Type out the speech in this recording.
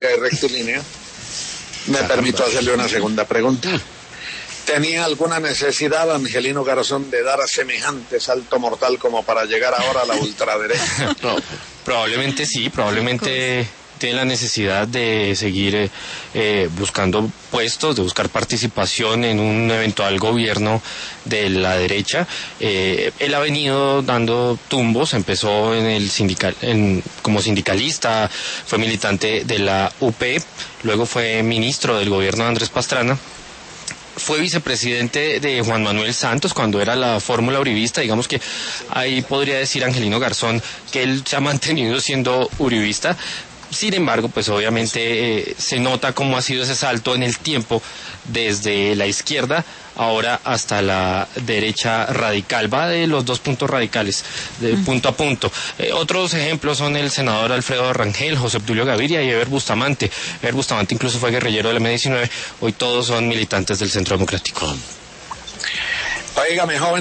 rectilínea, me permito hacerle una segunda pregunta. ¿Tenía alguna necesidad Angelino Garzón de dar a semejante salto mortal como para llegar ahora a la ultraderecha? No, probablemente sí, probablemente tiene la necesidad de seguir buscando puestos, de buscar participación en un eventual gobierno de la derecha. Él ha venido dando tumbos, empezó en el como sindicalista, fue militante de la UP, luego fue ministro del gobierno de Andrés Pastrana. Fue vicepresidente de Juan Manuel Santos cuando era la fórmula uribista. Digamos que ahí podría decir Angelino Garzón que él se ha mantenido siendo uribista. Sin embargo, pues obviamente se nota cómo ha sido ese salto en el tiempo desde la izquierda ahora hasta la derecha radical. Va de los dos puntos radicales, de punto a punto. Otros ejemplos son el senador Alfredo Rangel, José Obdulio Gaviria y Eber Bustamante. Eber Bustamante incluso fue guerrillero del M-19. Hoy todos son militantes del Centro Democrático. Óigame, joven.